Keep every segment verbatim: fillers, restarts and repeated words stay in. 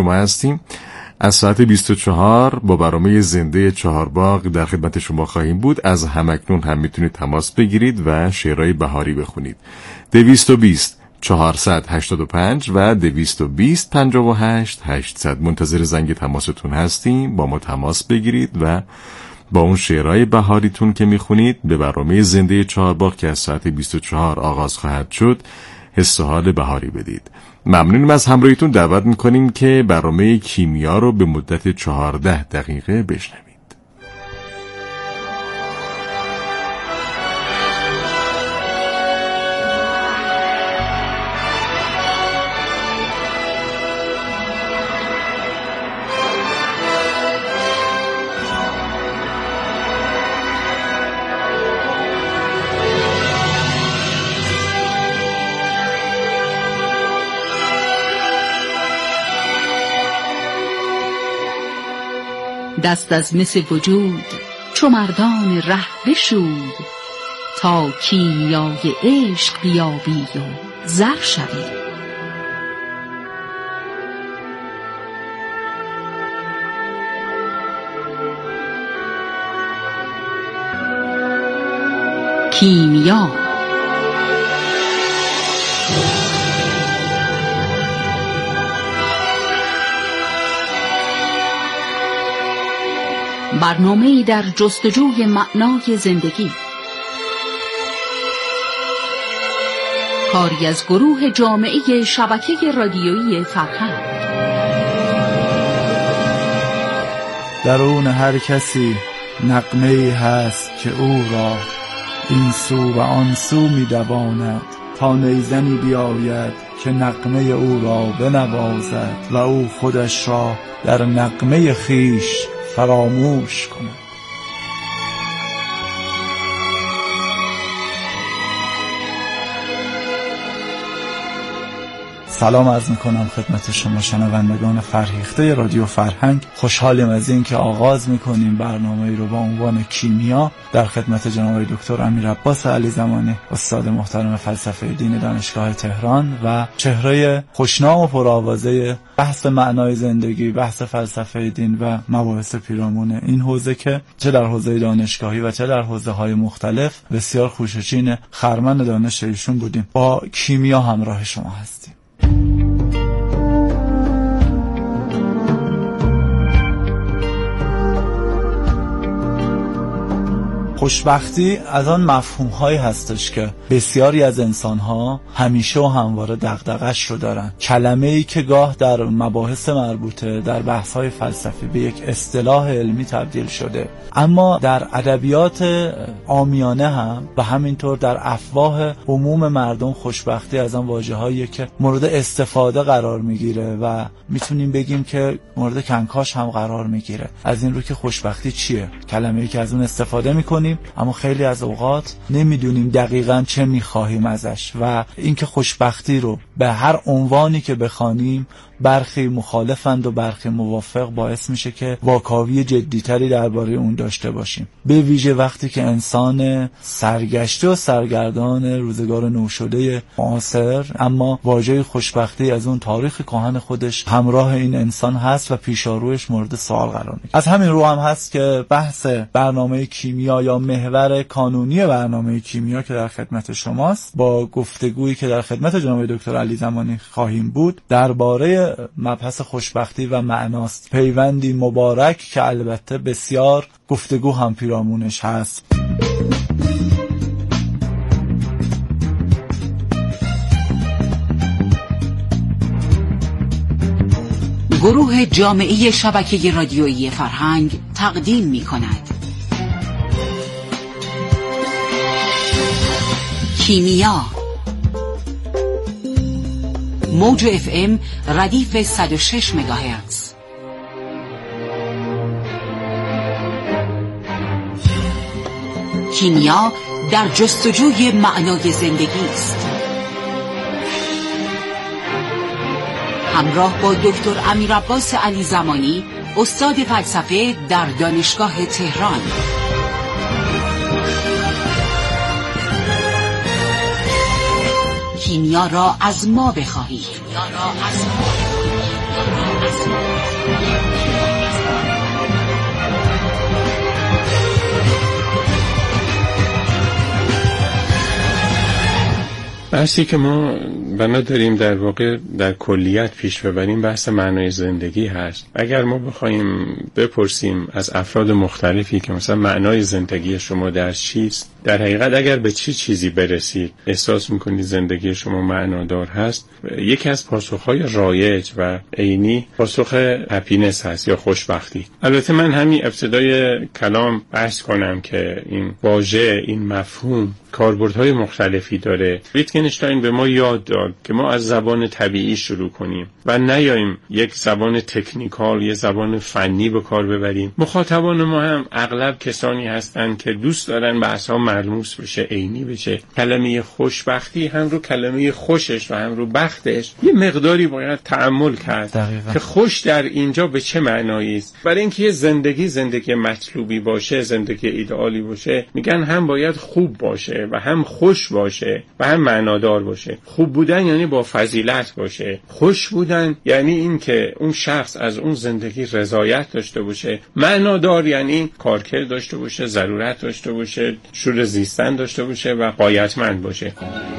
ما هستیم. از ساعت بیست و چهار با برنامه زنده چهارباغ در خدمت شما خواهیم بود. از همکنون هم میتونید تماس بگیرید و شعرهای بهاری بخونید. دویست و بیست چهارصد هشتاد و پنج و دویست و بیست پنجاه و هشت هشتصد. منتظر زنگ تماستون هستیم. با ما تماس بگیرید و با اون شعرهای بهاریتون که میخونید به برنامه زنده چهارباغ که از ساعت بیست و چهار آغاز خواهد شد حس و حال بهاری بدید. ممنونیم از همراهیتون. دعوت میکنیم که برنامه کیمیا رو به مدت چهارده دقیقه بشنوید. دست از مس وجود چو مردان ره بشود، تا کیمیای عشق بیابی و زر شوی. کیمیا برنامه‌ای در جستجوی معنای زندگی، کاری از گروه جامعه شبکه رادیویی فرهنگ. درون هر کسی نغمه‌ای هست که او را این سو و آن سو می دواند، تا نیزنی بیاید که نغمه او را بنوازد و او خودش را در نغمه خیش فراموش کنه. سلام عرض میکنم خدمت شما شنوندگان فرهیخته رادیو فرهنگ. خوشحالیم از این که آغاز میکنیم برنامه‌ای رو با عنوان کیمیا در خدمت جناب دکتر امیرعباس علیزمانی، استاد محترم فلسفه دین دانشگاه تهران و چهره خوشنام و پرآوازه بحث معنای زندگی، بحث فلسفه دین و مباحث پیرامون این حوزه که چه در حوزه دانشگاهی و چه در حوزه‌های مختلف بسیار خوشچین خرمن دانش ایشون بودیم. با کیمیا همراه شما هستیم. خوشبختی از آن مفهوم‌هایی هستش که بسیاری از انسان‌ها همیشه و همواره دغدغه‌اش رو دارن. کلمه‌ای که گاه در مباحث مربوطه در بحث‌های فلسفی به یک اصطلاح علمی تبدیل شده، اما در ادبیات عامیانه هم و همینطور در افواه عموم مردم خوشبختی از آن واژه‌هایی که مورد استفاده قرار میگیره و میتونیم بگیم که مورد کنکاش هم قرار میگیره. از این رو که خوشبختی چیه؟ کلمه‌ای که از اون استفاده میکنیم اما خیلی از اوقات نمیدونیم دقیقاً چه میخواهیم ازش، و اینکه خوشبختی رو به هر عنوانی که بخوانیم برخی مخالفند و برخی موافق، باعث میشه که واکاوی جدیتری درباره اون داشته باشیم، به ویژه وقتی که انسان سرگشته و سرگردان روزگار نوشده معاصر اما واژه خوشبختی از اون تاریخ کهن خودش همراه این انسان هست و پیشاروش مورد سوال قرار میگیره. از همین رو هم هست که بحث برنامه کیمیا یا محور کانونی برنامه کیمیا که در خدمت شماست، با گفتگویی که در خدمت جناب دکتر علیزمانی خواهیم بود درباره مبحث خوشبختی و معناست. پیوندی مبارک که البته بسیار گفتگو هم پیرامونش هست. گروه جامعه شبکه رادیویی فرهنگ تقدیم می کند کیمیا، موج اف ام ردیف صد و شش مگاهرتز. کیمیا در جستجوی معنای زندگی است. همراه با دکتر امیرعباس علیزمانی، استاد فلسفه در دانشگاه تهران. کیمیا را از ما بخواهید. کیمیا را از ما بخواهید. اصلی. بحثی که ما بنا داریم در واقع در کلیت پیش ببریم بحث معنای زندگی هست. اگر ما بخوایم بپرسیم از افراد مختلفی که مثلا معنای زندگی شما در چیست، در حقیقت اگر به چی چیزی برسید احساس میکنید زندگی شما معنادار هست، یکی از پاسخهای رایج و عینی پاسخ هپینس هست یا خوشبختی. البته من همین ابتدای کلام بحث کنم که این واژه، این مفهوم کاربردهای مختلفی داره. ویتگنشتاین به ما یاد داد که ما از زبان طبیعی شروع کنیم و نیاییم یک زبان تکنیکال، یک زبان فنی به کار ببریم. مخاطبان ما هم اغلب کسانی هستند که دوست دارن بحث‌ها ملموس بشه، عینی بشه. کلمه خوشبختی هم رو کلمه خوشش و هم رو بختش یه مقداری باید تأمل کرد دقیقا. که خوش در اینجا به چه معنایی است. برای اینکه زندگی زندگی مطلوبی باشه، زندگی ایدئالی باشه، میگن هم باید خوب باشه و هم خوش باشه و هم معنادار باشه. خوب بودن یعنی با فضیلت باشه، خوش بودن یعنی این که اون شخص از اون زندگی رضایت داشته باشه، معنادار یعنی کارکرد داشته باشه، ضرورت داشته باشه، شور زیستن داشته باشه و غایتمند باشه.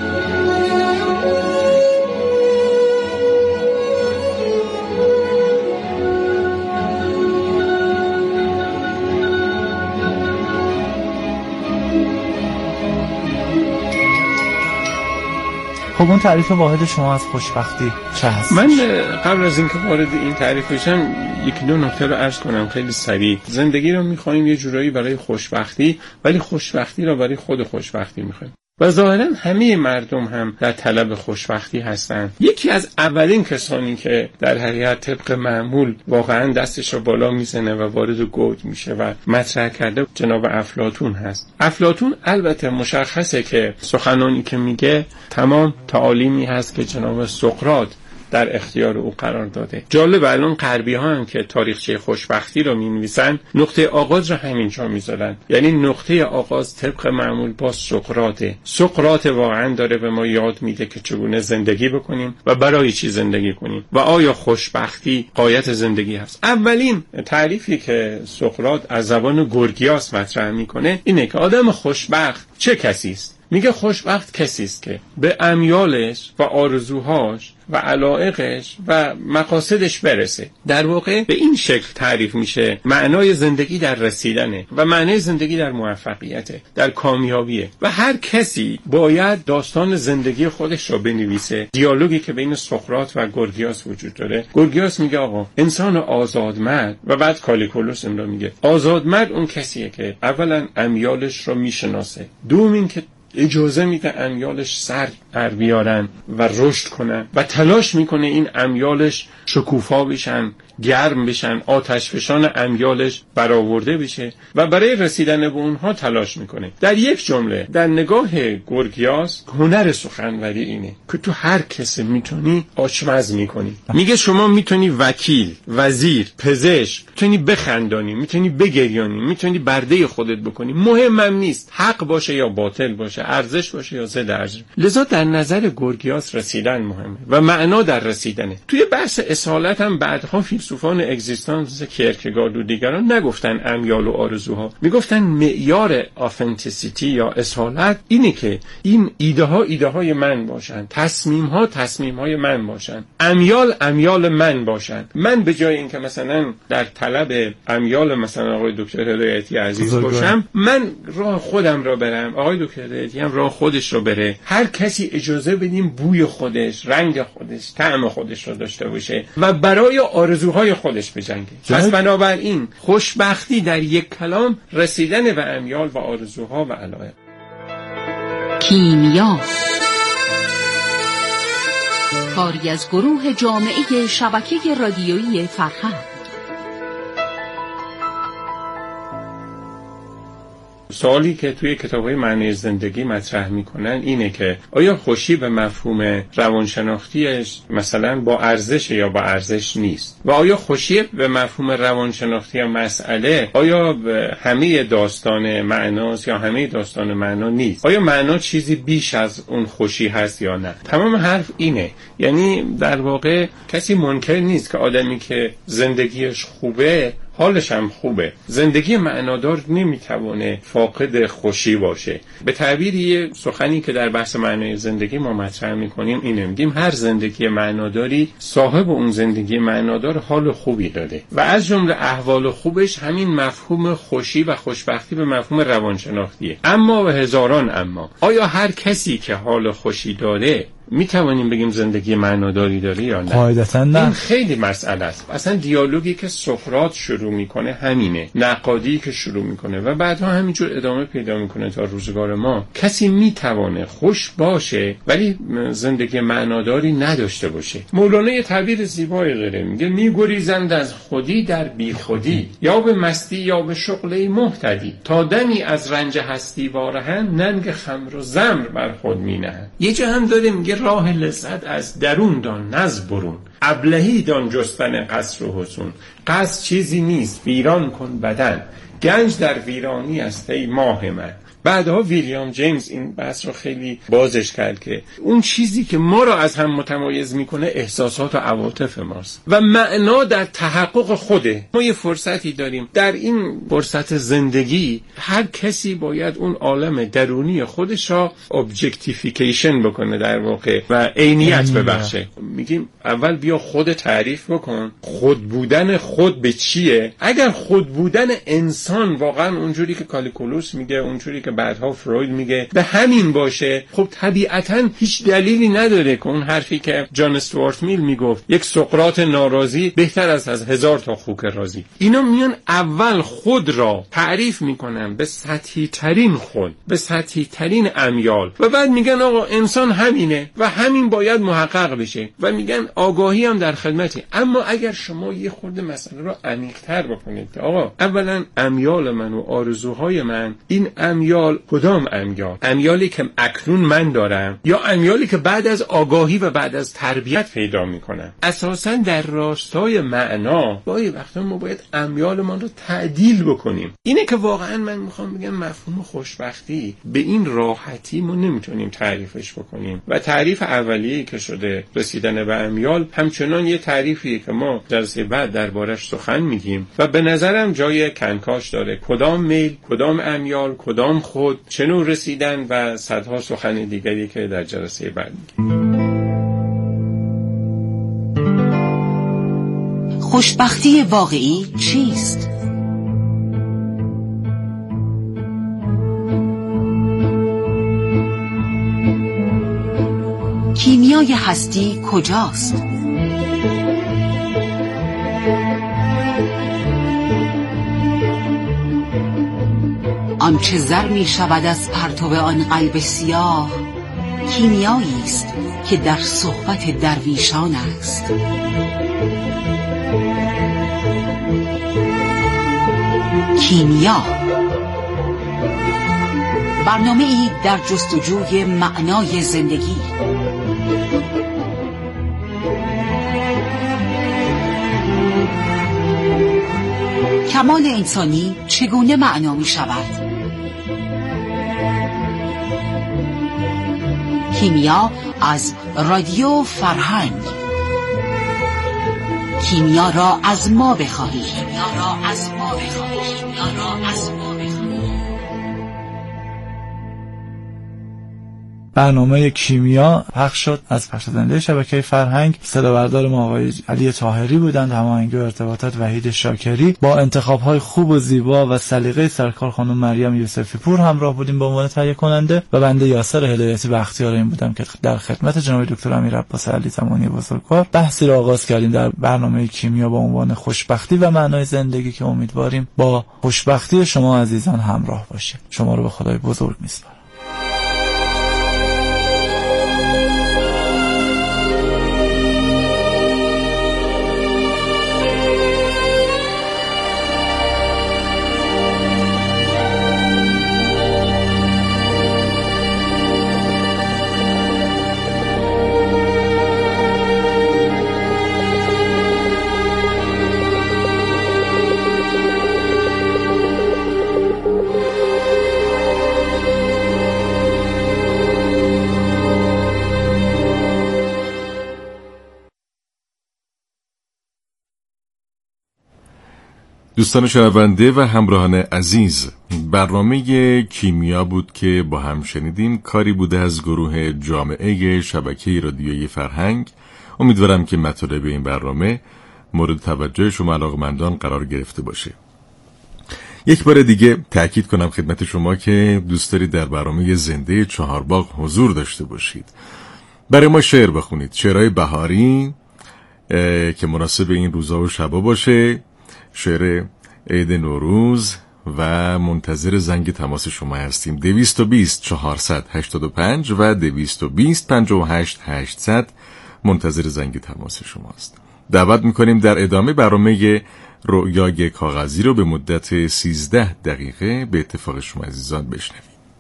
خب اون تعریف واحد شما از خوشبختی چه هست؟ من قبل از اینکه وارد این تعریف بشم یکی دو نکته رو عرض کنم خیلی سریع. زندگی رو می‌خوایم یه جورایی برای خوشبختی، ولی خوشبختی رو برای خود خوشبختی می‌خوایم. و ظاهراً همه مردم هم در طلب خوشبختی هستند. یکی از اولین کسانی که در حقیقت طبق معمول واقعاً دستش رو بالا میزنه و وارد گود میشه و مطرح کرده جناب افلاطون هست. افلاطون البته مشخصه که سخنانی که میگه تمام تعالیمی هست که جناب سقراط در اختیار او قرار داده. جالب الان غربی ها هم که تاریخچه خوشبختی رو می‌نویسن نقطه آغاز رو همینجا می‌ذارن، یعنی نقطه آغاز طبق معمول با سقراطه. سقراط واقعا داره به ما یاد میده که چگونه زندگی بکنیم و برای چی زندگی کنیم و آیا خوشبختی غایت زندگی هست. اولین تعریفی که سقراط از زبان گورگیاس مطرح میکنه اینه که آدم خوشبخت چه کسی است؟ میگه خوشبخت کسی است که به امیالش و آرزوهاش و علایقش و مقاصدش برسه. در واقع به این شکل تعریف میشه معنای زندگی در رسیدنه و معنای زندگی در موفقیته، در کامیابیه و هر کسی باید داستان زندگی خودش رو بنویسه. دیالوگی که بین سقراط و گورگیاس وجود داره، گورگیاس میگه آقا انسان آزادمرد و بعد کالیکولوس این رو میگه آزادمرد اون کسیه که اولا امیالش رو میشناسه، دوم این که اجازه میده امیالش سر در بیارن و رشد کنن و تلاش میکنه این امیالش شکوفا بشن، گرم بشن، آتش فشان امیالش برآورده بشه و برای رسیدن به اونها تلاش میکنه. در یک جمله در نگاه گورگیاس هنر سخنوری اینه که تو هر کسی میتونی آشپز میکنی. میگه شما میتونی وکیل، وزیر، پزشک، میتونی بخندانی، میتونی بگریانی، میتونی برده خودت بکنی. مهمم نیست حق باشه یا باطل باشه، ارزش باشه یا ضد ارزش. لذا در نظر گورگیاس رسیدن مهمه و معنا در رسیدنه. توی بحث اصالت هم بعدها فیلسوفان اگزیستانس کیرکگارد و دیگران نگفتن امیال و آرزوها، میگفتن معیار آثنتیسیتی یا اصالت اینه که این ایده ها ایده های من باشن، تصمیم ها تصمیم های من باشن، امیال امیال من باشن. من به جای اینکه مثلا در طلب امیال مثلا آقای دکتر هدایتی عزیز باشم، من راه خودم را برم، آقای دکتر هدایتی هم راه خودش رو بره. هر کسی اجازه بدیم بوی خودش، رنگ خودش، طعم خودش رو داشته باشه و برای آرزوهای خودش بجنگه. پس بنابراین خوشبختی در یک کلام رسیدن به امیال و آرزوها و علایق. کیمیا کاری از گروه جامعه شبکه رادیویی فرهنگ. سوالی که توی کتاب‌های معنی زندگی مطرح میکنن اینه که آیا خوشی به مفهوم روانشناختیش مثلا با ارزش یا با ارزش نیست، و آیا خوشی به مفهوم روانشناختی یا مسئله آیا همه داستان معناست یا همه داستان معنا نیست، آیا معنا چیزی بیش از اون خوشی هست یا نه. تمام حرف اینه، یعنی در واقع کسی منکر نیست که آدمی که زندگیش خوبه حالش هم خوبه. زندگی معنادار نمیتونه فاقد خوشی باشه. به تعبیر یه سخنی که در بحث معنای زندگی ما مطرح میکنیم اینه، میگیم هر زندگی معناداری صاحب اون زندگی معنادار حال خوبی داره و از جمله احوال خوبش همین مفهوم خوشی و خوشبختی به مفهوم روانشناختیه. اما و هزاران اما، آیا هر کسی که حال خوشی داره می توانیم بگیم زندگی معناداری داره یا نه؟ قاعدتاً نه. این خیلی مسئله است. اصلا دیالوگی که سقراط شروع میکنه همینه، نقادی که شروع میکنه و بعدها همینجور ادامه پیدا میکنه تا روزگار ما. کسی میتوانه خوش باشه ولی زندگی معناداری نداشته باشه. مولانا یه تعبیر زیبایی داره، میگه میگریزند از خودی در بی خودی، یا به مستی یا به شغله محتدی، تا دمی از رنج هستی وارهن، ننگ خمر و زمر بر خود مینهن. یه جا هم داره میگه راه لذت از درون دان نز برون، ابلهی دان جستن قصر و حصون. قصر چیزی نیست، ویران کن بدن، گنج در ویرانی است ای ماه من. بعدها ویلیام جیمز این بحث رو خیلی بازش کرد که اون چیزی که ما را از هم متمایز میکنه احساسات و عواطف ماست و معنا در تحقق خوده. ما یه فرصتی داریم در این فرصت زندگی، هر کسی باید اون عالم درونی خودش را ابجکتیفیکیشن بکنه در واقع و عینیت ببخشه. میگیم اول بیا خود تعریف بکن، خود بودن خود به چیه. اگر خود بودن انسان واقعا اونجوری که کالیکولوس میگه، اونجوری که بعدها فروید میگه به همین باشه، خب طبیعتاً هیچ دلیلی نداره که اون حرفی که جان استوارت میل میگفت یک سقراط ناراضی بهتر است از هزار تا خوک راضی. اینا میان اول خود را تعریف میکنن به سطحی ترین خود، به سطحی ترین امیال و بعد میگن آقا انسان همینه و همین باید محقق بشه و میگن آگاهی هم در خدمتی. اما اگر شما یه خورده مسئله رو عمیق‌تر بکنید که آقا اولا امیال من و آرزوهای من، این امیال کدام امیال؟ امیالی که اکنون من دارم یا امیالی که بعد از آگاهی و بعد از تربیت پیدا میکنم؟ اساساً در راستای معنا گاهی وقتا ما باید امیالمان رو تعدیل بکنیم. اینه که واقعا من میخوام بگم مفهوم خوشبختی به این راحتی ما نمیتونیم تعریفش بکنیم و تعریف اولیه‌ای که شده رسیدن به امیال همچنان یه تعریفیه که ما جلسه بعد دربارش سخن میگیم و به نظرم جای کنکاش داره. کدام میل، کدام امیال، کدام خود، چه نوع رسیدن و صدها سخن دیگری که در جلسه بعد میگیم. خوشبختی واقعی چیست؟ کیمیای هستی کجاست؟ آنچه زر می شود از پرتو آن قلب سیاه، کیمیایی است که در صحبت درویشان است. کیمیا، برنامه ای در جستجوی معنای زندگی. کمال انسانی چگونه معنا می شود؟ کیمیا از رادیو فرهنگ. کیمیا را از ما بخواهی. کیمیا را از ما بخواهی. کیمیا را از ما بخواهی. برنامه کیمیا پخش شد از پخش زنده شبکه فرهنگ. صدابردار ما آقای علی طاهری بودند، هماهنگ و ارتباطات وحید شاکری. با انتخاب‌های خوب و زیبا و سلیقه سرکار خانم مریم یوسفی پور همراه بودیم به عنوان تهیه کننده و بنده یاسر هدایتی بختیار این بودم که در خدمت جناب دکتر امیر عباس علی زمانی بزرگوار بحثی را آغاز کردیم در برنامه کیمیا با عنوان خوشبختی و معنای زندگی که امیدواریم با خوشبختی شما عزیزان همراه باشه. شما رو به خدای بزرگ می‌سپارم. دوستان شنونده و همراهان عزیز، برنامه کیمیا بود که با هم شنیدیم. کاری بوده از گروه جامعه شبکه رادیویی فرهنگ. امیدوارم که مطالب این برنامه مورد توجه شما علاقه‌مندان قرار گرفته باشه. یک بار دیگه تأکید کنم خدمت شما که دوست دارید در برنامه زنده چهارباغ حضور داشته باشید، برای ما شعر بخونید، شعرهای بهاری که مناسب این روزا و شبا باشه، شعر عید نوروز، و منتظر زنگ تماس شما هستیم. دویست و بیست چهارصد هشتاد و پنج و دویست و بیست پنجاه و هشت هشتصد منتظر زنگ تماس شما است. دعوت میکنیم در ادامه برنامه رؤیای کاغذی رو به مدت سیزده دقیقه به اتفاق شما عزیزان بشنویم.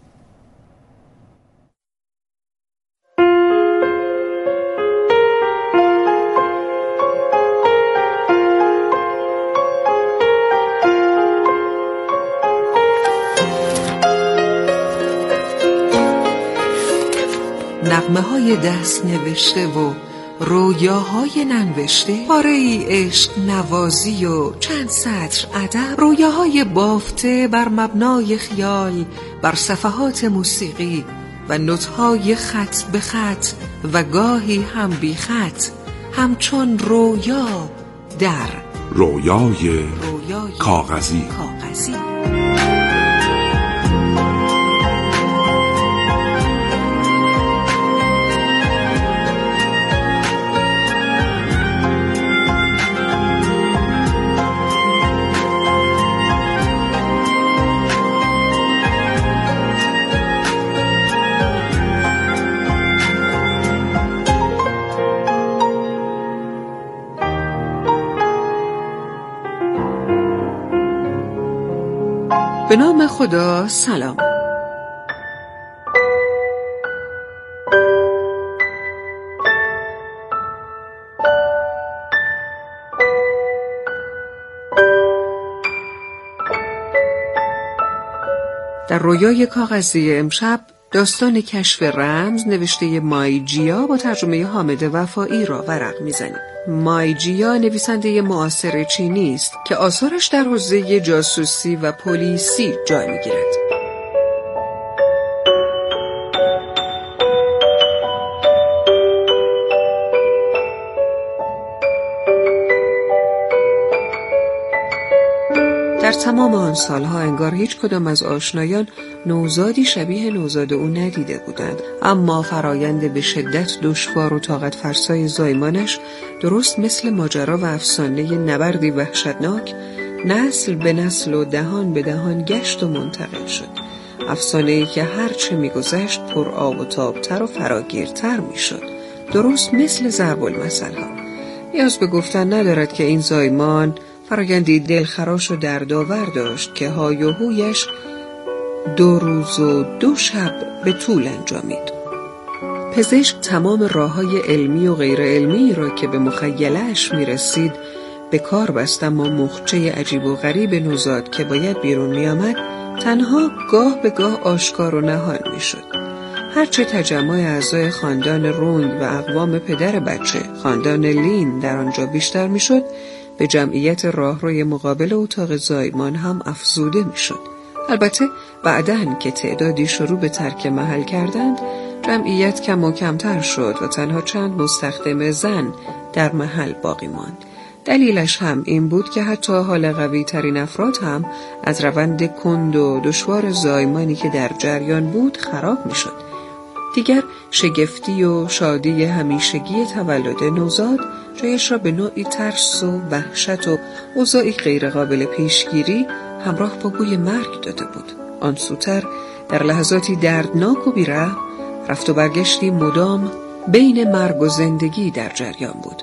نغمه های دست نوشته و رویاهای ننوشته، پاره ای عشق نوازی و چند سطر ادب، رویاهای بافته بر مبنای خیال بر صفحات موسیقی و نوت‌های خط به خط و گاهی هم بی خط، همچون رویا در رویای, رویای کاغذی. کاغذی. به نام خدا. سلام. در رویای کاغذی امشب داستان کشف رمز نوشته مایجیا با ترجمه حامد وفایی را ورق میزنیم. مایجیا نویسنده معاصر چینی است که آثارش در حوزه جاسوسی و پلیسی جای میگیرد. در تمام آن سالها انگار هیچ کدام از آشنایان نوزادی شبیه نوزاد او ندیده بودند، اما فرایند به شدت دشوار و طاقت فرسای زایمانش درست مثل ماجرا و افسانه نبردی وحشتناک نسل به نسل و دهان به دهان گشت و منتقل شد. افسانه‌ای که هرچه می‌گذشت پر آب و تابتر و فراگیرتر می‌شد، درست مثل ضرب المثل‌ها. نیاز به گفتن ندارد که این زایمان فرایندی دلخراش و دردآور داشت که های و هویش دو روز و دو شب به طول انجامید. پزشک تمام راه‌های علمی و غیر علمی را که به مخیله‌اش می‌رسید به کار بست، اما مخچه عجیب و غریب نوزاد که باید بیرون می‌آمد تنها گاه به گاه آشکار و نهان می‌شد. هرچه تجمع اعضای خاندان رونگ و اقوام پدر بچه خاندان لین در آنجا بیشتر می‌شد، به جمعیت راهروی مقابل اتاق زایمان هم افزوده میشد. البته بعداً که تعدادی شروع به ترک محل کردند، جمعیت کم و کمتر شد و تنها چند مستخدم زن در محل باقی ماند. دلیلش هم این بود که حتی حال قوی ترین افراد هم از روند کند و دشوار زایمانی که در جریان بود خراب میشد. دیگر شگفتی و شادی همیشگی تولد نوزاد جایش را به نوعی ترس و وحشت و اوضاعی غیر قابل پیشگیری همراه با بوی مرگ داده بود. آن سوتر در لحظاتی دردناک و بی‌رحم رفت و برگشتی مدام بین مرگ و زندگی در جریان بود.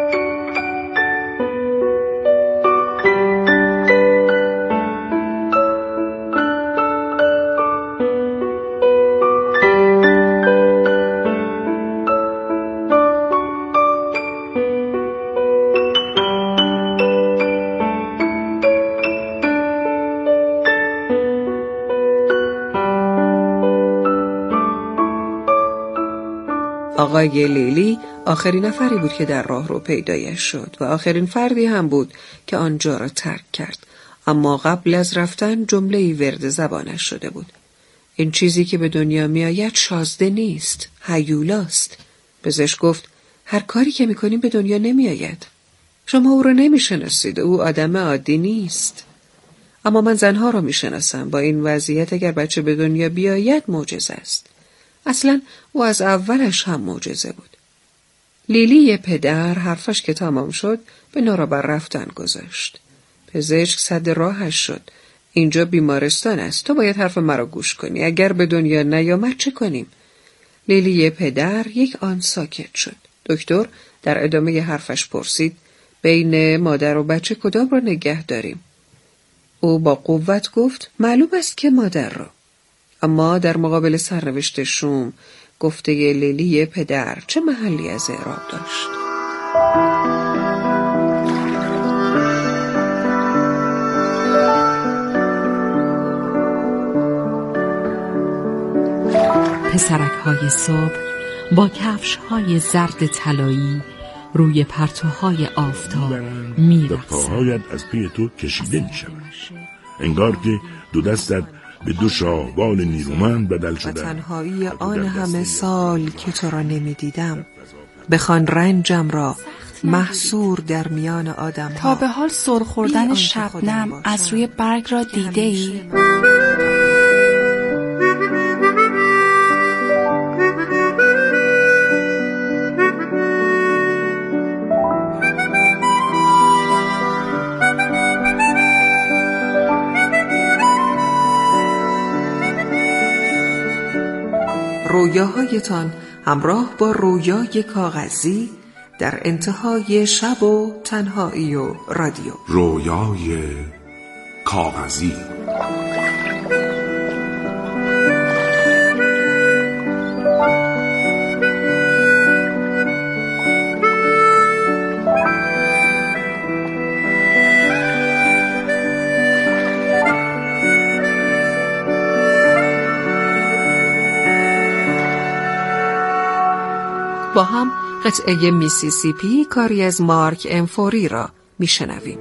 آقای لیلی آخرین نفری بود که در راه رو پیدایش شد و آخرین فردی هم بود که آنجا را ترک کرد. اما قبل از رفتن جمله‌ای ورد زبانش شده بود. این چیزی که به دنیا می آید شازده نیست، هیولاست. پزشک گفت هر کاری که می کنیم به دنیا نمی آید. شما او را نمی شناسید، او آدم عادی نیست. اما من زنها را می شناسم. با این وضعیت اگر بچه به دنیا بیاید معجزه است. اصلا او از اولش هم معجزه بود. لیلی پدر حرفش که تمام شد به نارا بر رفتن گذاشت. پزشک صد راهش شد. اینجا بیمارستان است. تو باید حرف مرا گوش کنی. اگر به دنیا نیامد چه کنیم؟ لیلی پدر یک آن ساکت شد. دکتر در ادامه حرفش پرسید بین مادر و بچه کدام را نگه داریم؟ او با قوت گفت معلوم است که مادر را. اما در مقابل سرنوشت شوم گفته لیلی پدر چه محلی از اعراب داشت؟ پسرک های صبح با کفش های زرد طلایی روی پرتوهای آفتاب می رقصند. پاهایت از پی تو کشیده می شود. انگار که دو دستت به دو شاهبال نیرومند بدل شده. و تنهایی آن همه سال که تو را نمی دیدم بخوان رنجم را محصور در میان آدم ها. تا به حال سر خوردن شبنم از روی برگ را دیده ای؟ رویاهایتان همراه با رویای کاغذی در انتهای شب و تنهایی و رادیو. رویای کاغذی. با هم قطعه میسیسیپی کاری از مارک انفوری را میشنویم.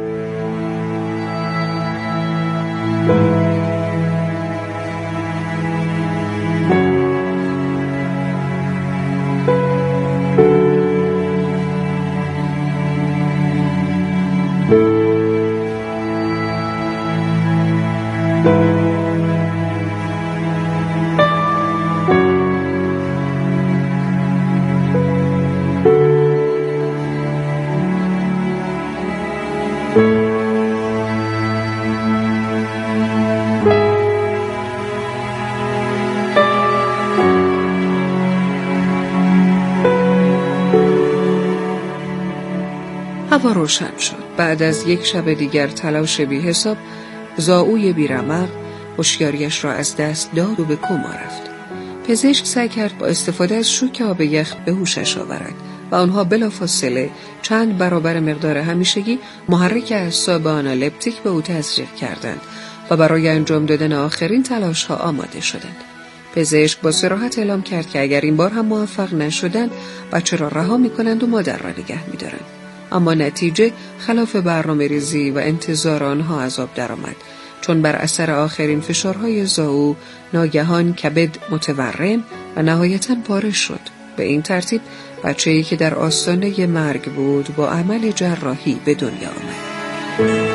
هوا روشن شد. بعد از یک شب دیگر تلاش بی حساب زاوی بیرمق هوشیاریش را از دست داد و به کما رفت. پزشک سعی کرد با استفاده از شوک آب یخ به هوشش آورد و آنها بلافاصله چند برابر مقدار همیشگی محرک اعصاب آنالپتیک به او تزریق کردند و برای انجام دادن آخرین تلاش ها آماده شدند. پزشک با صراحت اعلام کرد که اگر این بار هم موفق نشدند بچه را رها می‌کنند و مادر را نگه می‌دارند. اما نتیجه خلاف برنامه ریزی و انتظار آنها از آب درآمد، چون بر اثر آخرین فشارهای زاو ناگهان کبد متورم و نهایتاً پاره شد. به این ترتیب بچه‌ای که در آستانه مرگ بود با عمل جراحی به دنیا آمد.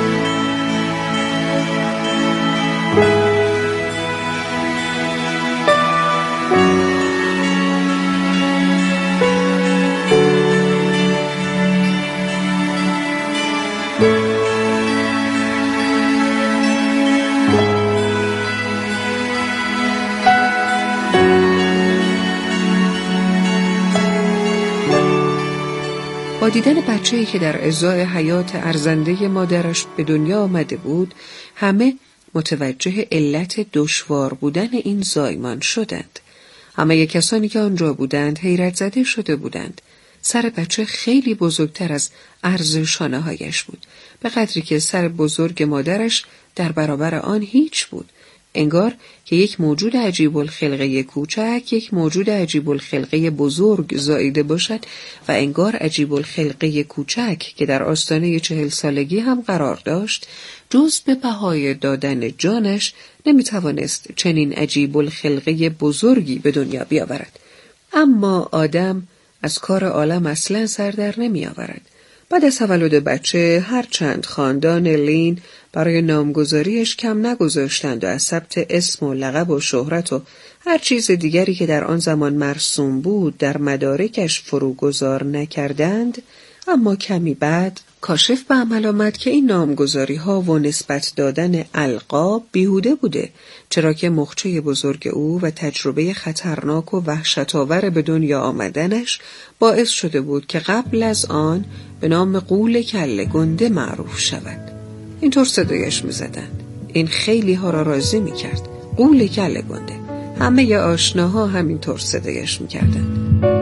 با دیدن بچه‌ای که در ازای حیات ارزنده مادرش به دنیا آمده بود، همه متوجه علت دشوار بودن این زایمان شدند. همه کسانی که آنجا بودند حیرت زده شده بودند. سر بچه خیلی بزرگتر از عرض شانه‌هایش بود، به قدری که سر بزرگ مادرش در برابر آن هیچ بود. انگار که یک موجود عجیب الخلقه کوچک یک موجود عجیب الخلقه بزرگ زاییده باشد و انگار عجیب الخلقه کوچک که در آستانه چهل سالگی هم قرار داشت جز به بهای دادن جانش نمیتوانست چنین عجیب الخلقه بزرگی به دنیا بیاورد. اما آدم از کار عالم اصلا سر در نمی آورد. بعد از تولد بچه هرچند خاندان لین برای نامگذاریش کم نگذاشتند و از ثبت اسم و لقب و شهرت و هر چیز دیگری که در آن زمان مرسوم بود در مدارکش فروگذار نکردند، اما کمی بعد کاشف به عمل آمد که این نامگذاری ها و نسبت دادن القاب بیهوده بوده، چرا که مخچه بزرگ او و تجربه خطرناک و وحشت‌آور به دنیا آمدنش باعث شده بود که قبل از آن به نام غول کله گنده معروف شود. اینطور صدایش می‌زدند. این خیلی ها را راضی می‌کرد. غول کله گنده. همه آشناها همینطور صدایش می‌کردند.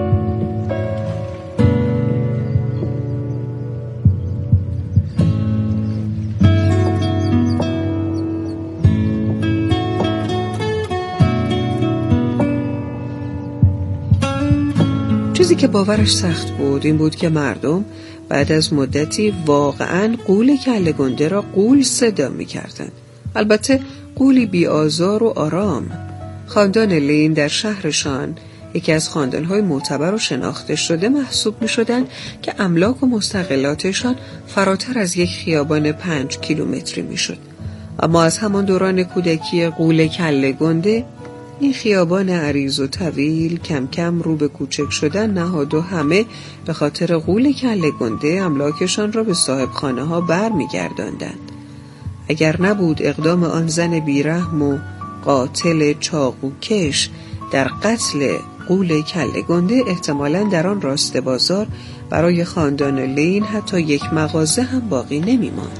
چیزی که باورش سخت بود این بود که مردم بعد از مدتی واقعاً غول کله گنده را غول صدا می کردن. البته غولی بی آزار و آرام. خاندان لین در شهرشان یکی از خاندانهای معتبر و شناخته شده محسوب می شدن که املاک و مستقلاتشان فراتر از یک خیابان پنج کیلومتری می شد. اما از همان دوران کودکی غول کله گنده این خیابان عریض و طویل کم کم رو به کوچک شدن نهاد و همه به خاطر غول کله گنده املاکشان را به صاحب خانه ها بر می گرداندند. اگر نبود اقدام آن زن بیرحم و قاتل چاقوکش در قتل غول کله گنده، احتمالاً در آن راسته بازار برای خاندان لین حتی یک مغازه هم باقی نمی ماند.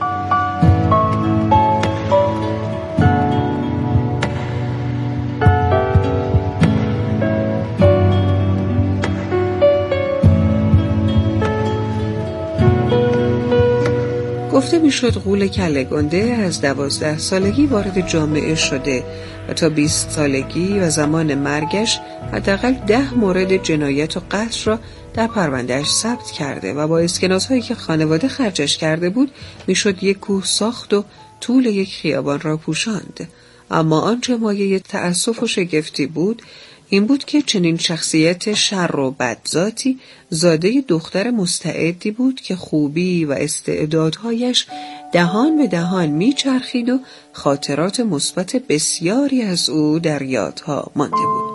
گفته میشد غول کله گنده از دوازده سالگی وارد جامعه شده و تا بیست سالگی و زمان مرگش حداقل ده مورد جنایت و قتل را در پروندهش ثبت کرده و با اسکناس‌هایی که خانواده خرجش کرده بود میشد یک کوه ساخت و طول یک خیابان را پوشاند. اما آنچه مایه تأسف و شگفتی بود این بود که چنین شخصیت شر و بدذاتی زاده دختر مستعدی بود که خوبی و استعدادهایش دهان به دهان میچرخید و خاطرات مثبت بسیاری از او در یادها مانده بود.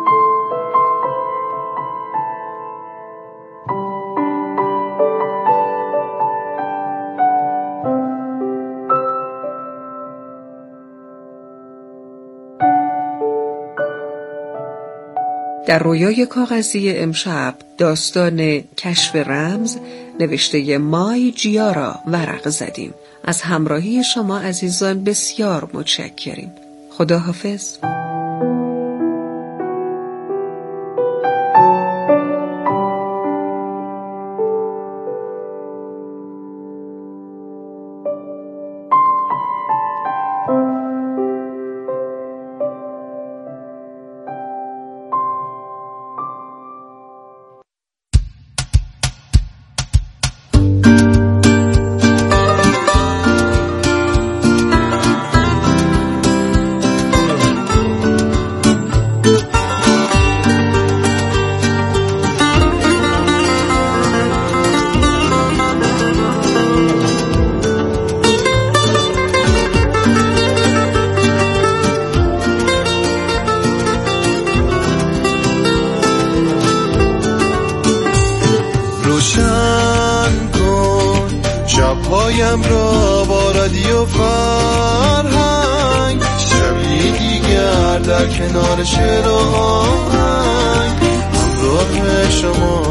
در رویای کاغذی امشب داستان کشف رمز نوشته مای جیا را ورق زدیم. از همراهی شما عزیزان بسیار متشکریم. خداحافظ. شبهایم را با رادیو فرهنگ، شبی دیگر در کنار شعر و آهنگ، همراه شما